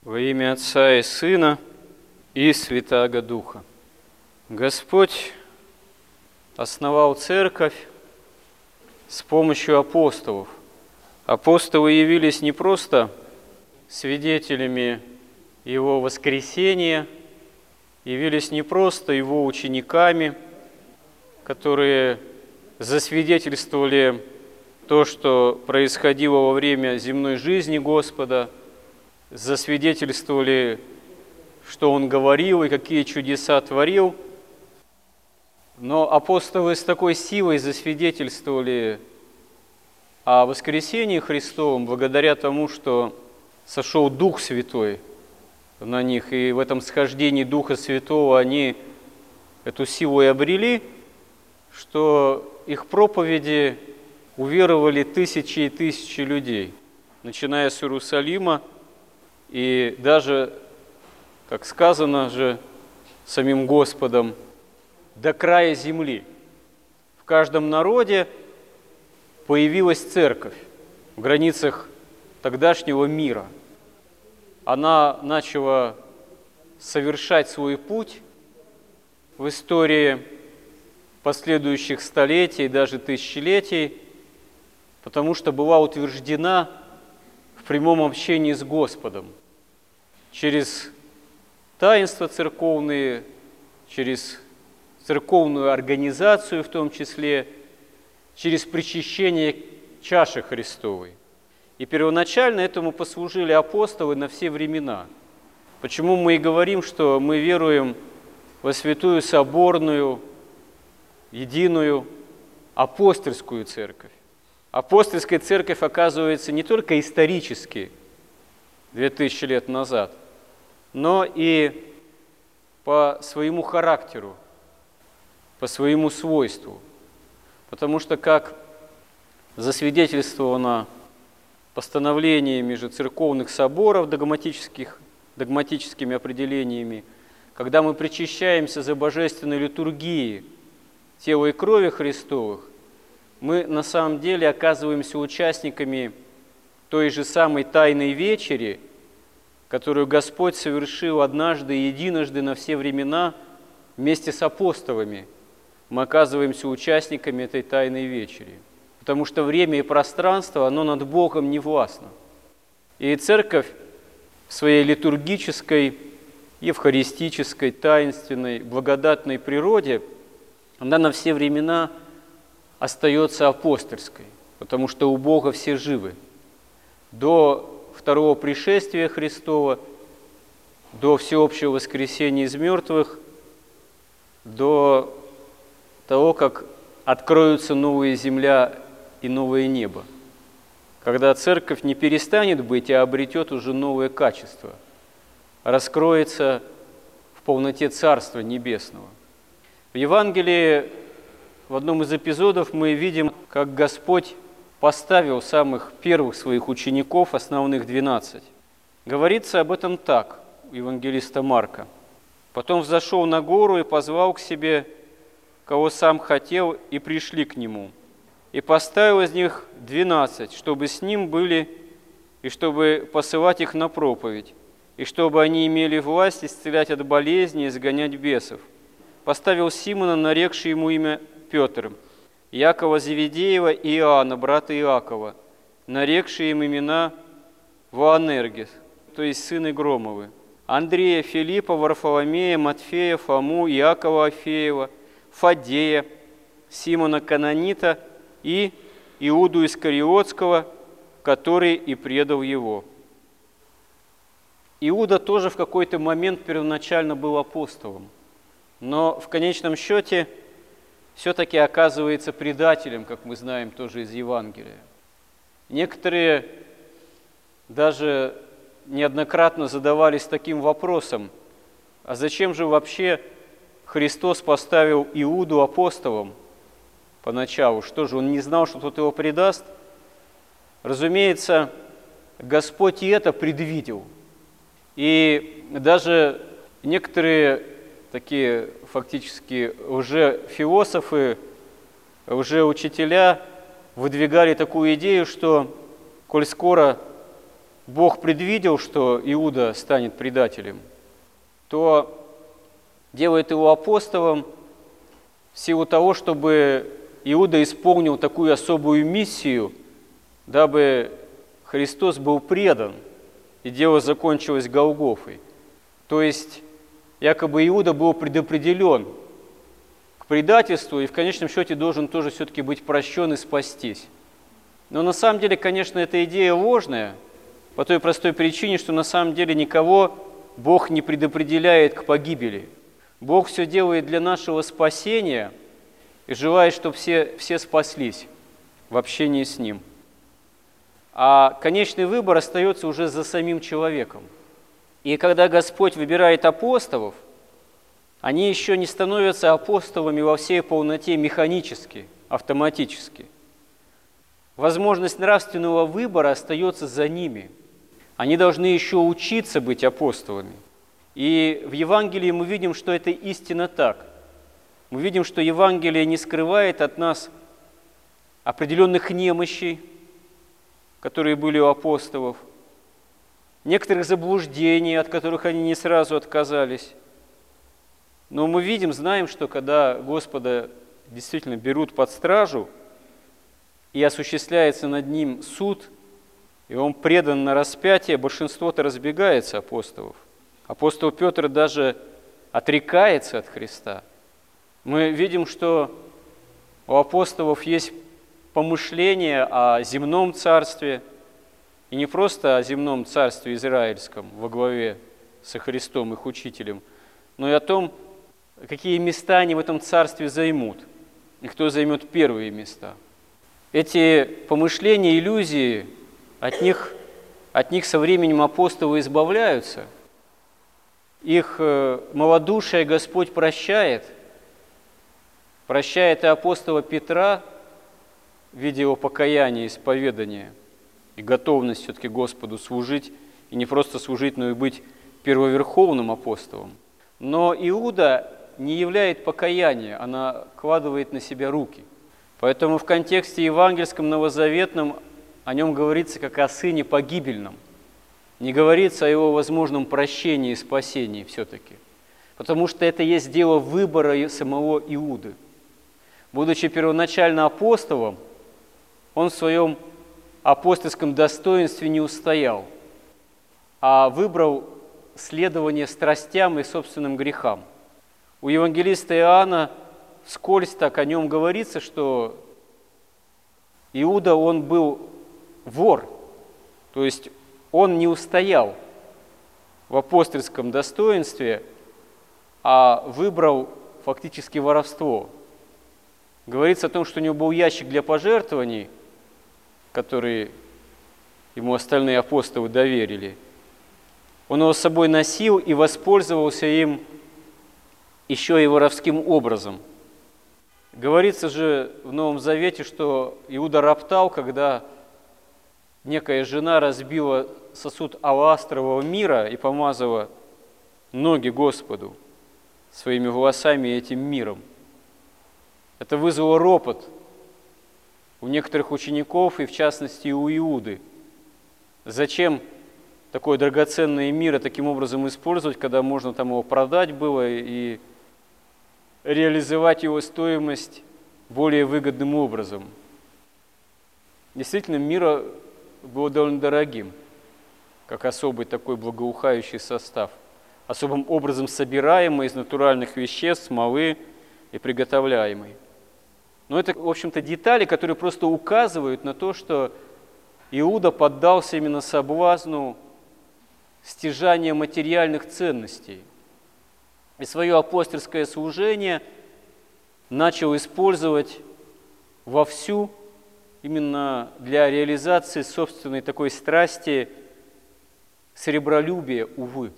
Во имя Отца и Сына и Святаго Духа. Господь основал церковь с помощью апостолов. Апостолы явились не просто свидетелями Его воскресения, явились не просто Его учениками, которые засвидетельствовали то, что происходило во время земной жизни Господа, засвидетельствовали, что Он говорил и какие чудеса творил. Но апостолы с такой силой засвидетельствовали о воскресении Христовом благодаря тому, что сошел Дух Святой на них, и в этом схождении Духа Святого они эту силу и обрели, что их проповеди уверовали тысячи и тысячи людей, начиная с Иерусалима, и даже, как сказано же самим Господом, до края земли. В каждом народе появилась церковь в границах тогдашнего мира. Она начала совершать свой путь в истории последующих столетий, даже тысячелетий, потому что была утверждена в прямом общении с Господом через таинства церковные, через церковную организацию в том числе, через причащение чаши Христовой. И первоначально этому послужили апостолы на все времена. Почему мы и говорим, что мы веруем во святую соборную, единую апостольскую церковь. Апостольская церковь, оказывается, не только исторически, 2000 лет назад, но и по своему характеру, по своему свойству. Потому что, как засвидетельствовано постановлениями же церковных соборов догматическими определениями, когда мы причащаемся за божественной литургией тела и крови Христовых, мы на самом деле оказываемся участниками той же самой Тайной Вечери, которую Господь совершил однажды и единожды на все времена вместе с апостолами. Мы оказываемся участниками этой Тайной Вечери, потому что время и пространство, оно над Богом не властно. И Церковь в своей литургической, евхаристической, таинственной, благодатной природе, она на все времена остается апостольской, потому что у Бога все живы. До второго пришествия Христова, до всеобщего воскресения из мертвых, до того, как откроются новая земля и новое небо, когда Церковь не перестанет быть, а обретет уже новое качество, раскроется в полноте Царства Небесного. В Евангелии в одном из эпизодов мы видим, как Господь поставил самых первых своих учеников, основных 12. Говорится об этом так, у евангелиста Марка. «Потом взошел на гору и позвал к себе, кого сам хотел, и пришли к Нему. И поставил из них 12, чтобы с Ним были, и чтобы посылать их на проповедь, и чтобы они имели власть исцелять от болезней и изгонять бесов. Поставил Симона, нарекший ему имя Петр, Якова Зеведеева и Иоанна, брата Иакова, нарекшие им имена Воанергис, то есть сыны Громовы, Андрея, Филиппа, Варфоломея, Матфея, Фому, Иакова Афеева, Фадея, Симона Канонита и Иуду Искариотского, который и предал его». Иуда тоже в какой-то момент первоначально был апостолом, но в конечном счете все-таки оказывается предателем, как мы знаем тоже из Евангелия. Некоторые даже неоднократно задавались таким вопросом: а зачем же вообще Христос поставил Иуду апостолом поначалу? Что же, он не знал, что тот его предаст? Разумеется, Господь и это предвидел. И даже некоторые такие фактически лжефилософы, лжеучителя выдвигали такую идею, что коль скоро Бог предвидел, что Иуда станет предателем, то делает его апостолом в силу того, чтобы Иуда исполнил такую особую миссию, дабы Христос был предан, и дело закончилось Голгофой. То есть, якобы Иуда был предопределен к предательству и в конечном счете должен тоже все-таки быть прощен и спастись. Но на самом деле, конечно, эта идея ложная, по той простой причине, что на самом деле никого Бог не предопределяет к погибели. Бог все делает для нашего спасения и желает, чтобы все спаслись в общении с Ним. А конечный выбор остается уже за самим человеком. И когда Господь выбирает апостолов, они еще не становятся апостолами во всей полноте механически, автоматически. Возможность нравственного выбора остается за ними. Они должны еще учиться быть апостолами. И в Евангелии мы видим, что это истинно так. Мы видим, что Евангелие не скрывает от нас определенных немощей, которые были у апостолов, некоторых заблуждений, от которых они не сразу отказались. Но мы видим, знаем, что когда Господа действительно берут под стражу, и осуществляется над ним суд, и он предан на распятие, большинство-то разбегается апостолов. Апостол Петр даже отрекается от Христа. Мы видим, что у апостолов есть помышление о земном царстве, и не просто о земном царстве израильском во главе со Христом, их учителем, но и о том, какие места они в этом царстве займут, и кто займет первые места. Эти помышления, иллюзии, от них со временем апостолы избавляются. Их малодушие Господь прощает и апостола Петра в виде его покаяния, исповедания и готовность все-таки Господу служить, и не просто служить, но и быть первоверховным апостолом. Но Иуда не являет покаяния, а накладывает на себя руки. Поэтому в контексте евангельском, новозаветном о нем говорится как о сыне погибельном. Не говорится о его возможном прощении и спасении все-таки. Потому что это есть дело выбора самого Иуды. Будучи первоначально апостолом, он в своем апостольском достоинстве не устоял, а выбрал следование страстям и собственным грехам. У евангелиста Иоанна вскользь так о нем говорится, что Иуда, он был вор, то есть он не устоял в апостольском достоинстве, а выбрал фактически воровство. Говорится о том, что у него был ящик для пожертвований, который ему остальные апостолы доверили. Он его с собой носил и воспользовался им еще и воровским образом. Говорится же в Новом Завете, что Иуда роптал, когда некая жена разбила сосуд аластрового мира и помазала ноги Господу своими волосами и этим миром. Это вызвало ропот у некоторых учеников, и в частности у Иуды. Зачем такое драгоценное миро таким образом использовать, когда можно там его продать было и реализовать его стоимость более выгодным образом? Действительно, миро было довольно дорогим, как особый такой благоухающий состав, особым образом собираемый из натуральных веществ, смолы и приготовляемый. Но это, в общем-то, детали, которые просто указывают на то, что Иуда поддался именно соблазну стяжания материальных ценностей. И свое апостольское служение начал использовать вовсю именно для реализации собственной такой страсти сребролюбия, увы,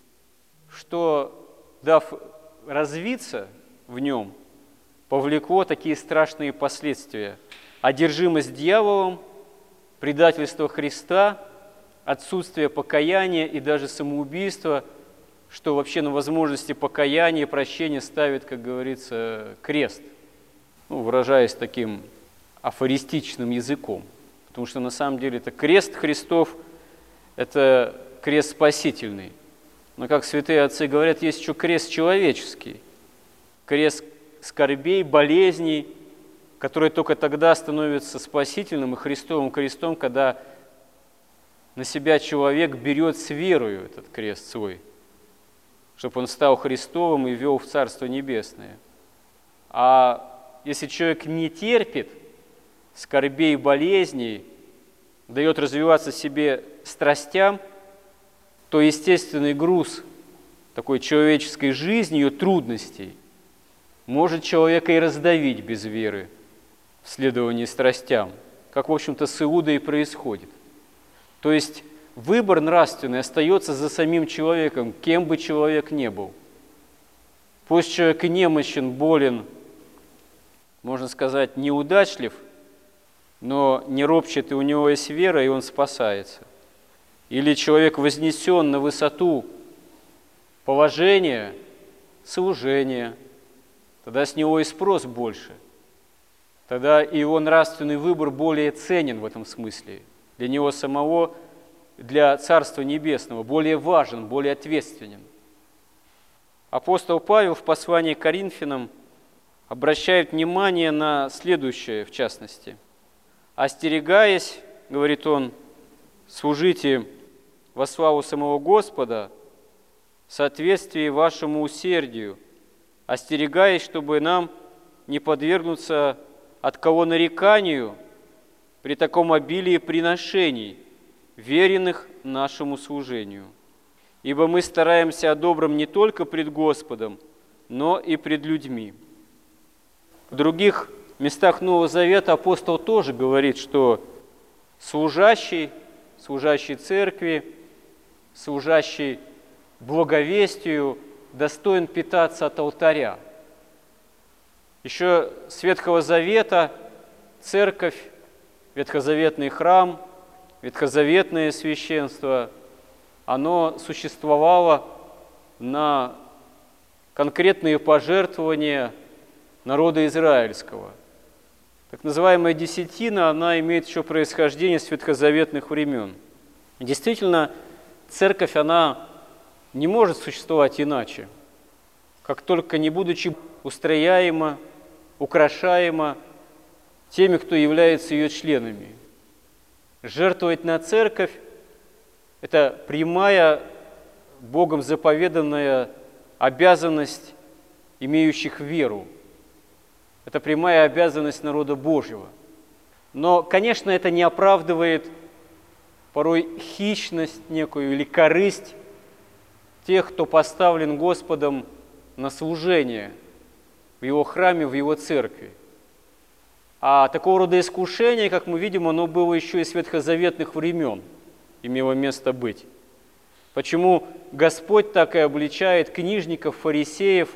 что, дав развиться в нем, повлекло такие страшные последствия. Одержимость дьяволом, предательство Христа, отсутствие покаяния и даже самоубийство, что вообще на возможности покаяния и прощения ставит, как говорится, крест, выражаясь таким афористичным языком. Потому что на самом деле это крест Христов, это крест спасительный. Но, как святые отцы говорят, есть еще крест человеческий, крест скорбей, болезней, который только тогда становится спасительным и Христовым крестом, когда на себя человек берет с верою этот крест свой, чтобы он стал Христовым и ввел в Царство Небесное. А если человек не терпит скорбей и болезней, дает развиваться себе страстям, то естественный груз такой человеческой жизни, ее трудностей, может человека и раздавить без веры в следовании страстям, как, в общем-то, с Иудой и происходит. То есть выбор нравственный остается за самим человеком, кем бы человек ни был. Пусть человек и немощен, болен, можно сказать, неудачлив, но не ропщет, и у него есть вера, и он спасается. Или человек вознесен на высоту положения, служения, тогда с него и спрос больше. Тогда и его нравственный выбор более ценен в этом смысле. Для него самого, для Царства Небесного, более важен, более ответственен. Апостол Павел в послании к Коринфянам обращает внимание на следующее, в частности. «Остерегаясь, — говорит он, — служите во славу самого Господа в соответствии вашему усердию, остерегаясь, чтобы нам не подвергнуться от кого нареканию при таком обилии приношений, веренных нашему служению. Ибо мы стараемся о добром не только пред Господом, но и пред людьми». В других местах Нового Завета апостол тоже говорит, что служащий церкви, служащий благовестию достоин питаться от алтаря. Еще с Ветхого Завета церковь, ветхозаветный храм, ветхозаветное священство, оно существовало на конкретные пожертвования народа израильского. Так называемая десятина, она имеет еще происхождение с ветхозаветных времен. Действительно, церковь, она не может существовать иначе, как только не будучи устрояема, украшаема теми, кто является ее членами. Жертвовать на церковь – это прямая, Богом заповеданная обязанность имеющих веру. Это прямая обязанность народа Божьего. Но, конечно, это не оправдывает порой хищность некую или корысть тех, кто поставлен Господом на служение в Его храме, в Его церкви. А такого рода искушение, как мы видим, оно было еще и с ветхозаветных времен, имело место быть. Почему Господь так и обличает книжников, фарисеев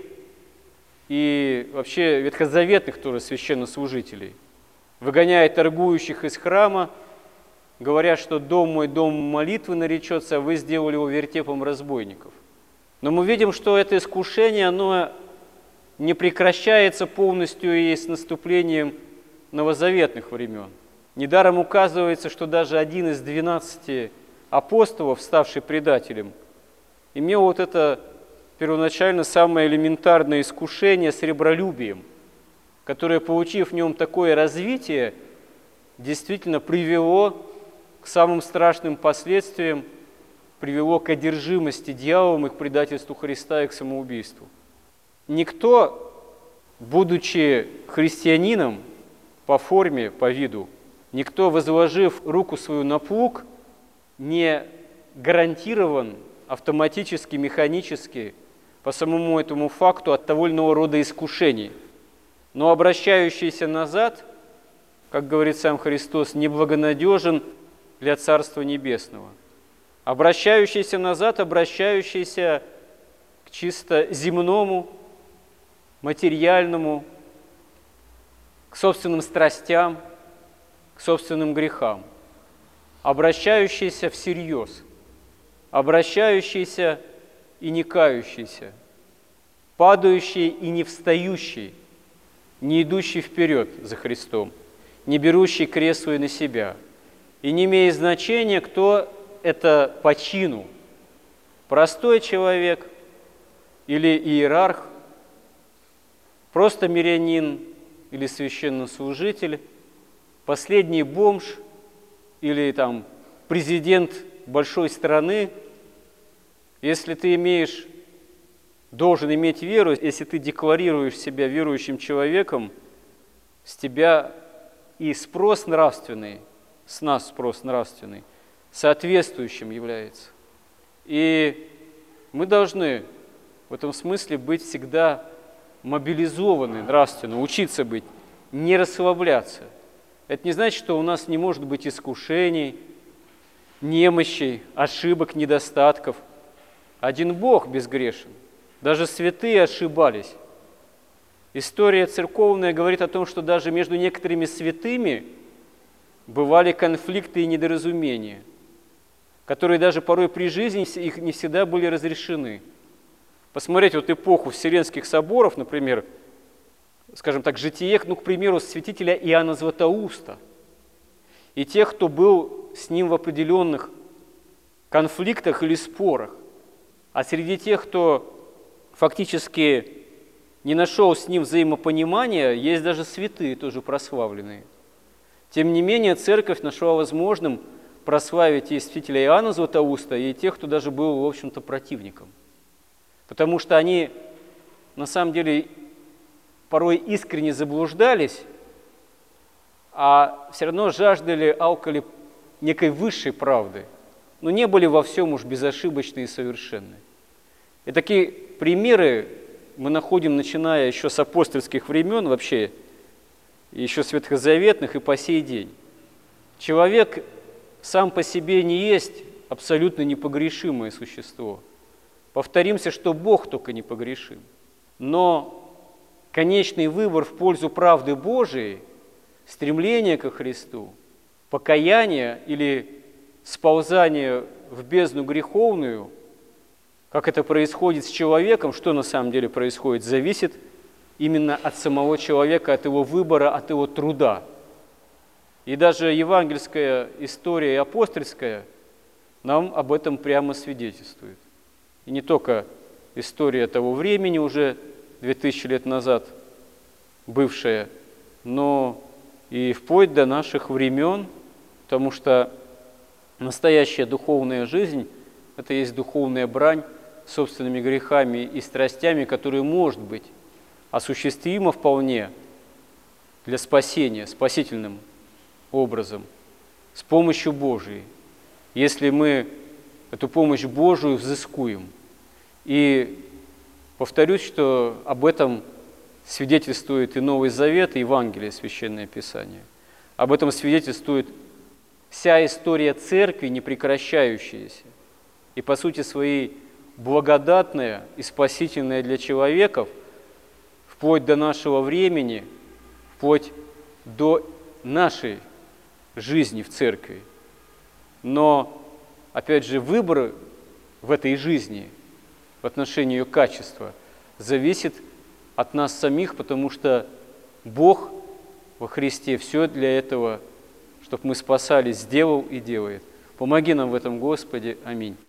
и вообще ветхозаветных тоже священнослужителей, выгоняя торгующих из храма, говоря, что «дом мой, дом молитвы наречется, а вы сделали его вертепом разбойников». Но мы видим, что это искушение, оно не прекращается полностью и с наступлением новозаветных времен. Недаром указывается, что даже один из 12 апостолов, ставший предателем, имел вот это первоначально самое элементарное искушение сребролюбием, которое, получив в нем такое развитие, действительно привело к самым страшным последствиям, привело к одержимости дьяволом и к предательству Христа и к самоубийству. Никто, будучи христианином по форме, по виду, никто, возложив руку свою на плуг, не гарантирован автоматически, механически, по самому этому факту от того или иного рода искушений. Но обращающийся назад, как говорит сам Христос, неблагонадежен для Царства Небесного. Обращающийся назад, обращающийся к чисто земному, материальному, к собственным страстям, к собственным грехам. Обращающийся всерьез, обращающийся и не кающийся, падающий и не встающий, не идущий вперед за Христом, не берущий крест свой на себя. И не имеет значения, кто это по чину. Простой человек или иерарх, просто мирянин или священнослужитель, последний бомж или там президент большой страны. Если ты должен иметь веру, если ты декларируешь себя верующим человеком, с тебя и спрос нравственный, с нас спрос нравственный, соответствующим является. И мы должны в этом смысле быть всегда мобилизованы нравственно, учиться быть, не расслабляться. Это не значит, что у нас не может быть искушений, немощей, ошибок, недостатков. Один Бог безгрешен. Даже святые ошибались. История церковная говорит о том, что даже между некоторыми святыми бывали конфликты и недоразумения, которые даже порой при жизни их не всегда были разрешены. Посмотреть вот эпоху Вселенских соборов, например, скажем так, житие, к примеру, святителя Иоанна Златоуста и тех, кто был с ним в определенных конфликтах или спорах. А среди тех, кто фактически не нашел с ним взаимопонимания, есть даже святые, тоже прославленные. Тем не менее, церковь нашла возможным прославить и святителя Иоанна Златоуста, и тех, кто даже был, в общем-то, противником. Потому что они, на самом деле, порой искренне заблуждались, а все равно жаждали, алкали некой высшей правды, но не были во всем уж безошибочны и совершенны. И такие примеры мы находим, начиная еще с апостольских времен, вообще еще с ветхозаветных и по сей день. Человек сам по себе не есть абсолютно непогрешимое существо. Повторимся, что Бог только непогрешим. Но конечный выбор в пользу правды Божией, стремление ко Христу, покаяние или сползание в бездну греховную, как это происходит с человеком, что на самом деле происходит, зависит именно от самого человека, от его выбора, от его труда. И даже евангельская история и апостольская нам об этом прямо свидетельствует. И не только история того времени, уже 2000 лет назад бывшая, но и вплоть до наших времен, потому что настоящая духовная жизнь – это есть духовная брань собственными грехами и страстями, которые, может быть, осуществима вполне для спасения, спасительным образом, с помощью Божией, если мы эту помощь Божию взыскуем. И повторюсь, что об этом свидетельствует и Новый Завет, и Евангелие, Священное Писание. Об этом свидетельствует вся история Церкви, не прекращающаяся, и по сути своей благодатная и спасительная для человеков, вплоть до нашего времени, вплоть до нашей жизни в Церкви. Но, опять же, выбор в этой жизни в отношении ее качества зависит от нас самих, потому что Бог во Христе все для этого, чтобы мы спасались, сделал и делает. Помоги нам в этом, Господи. Аминь.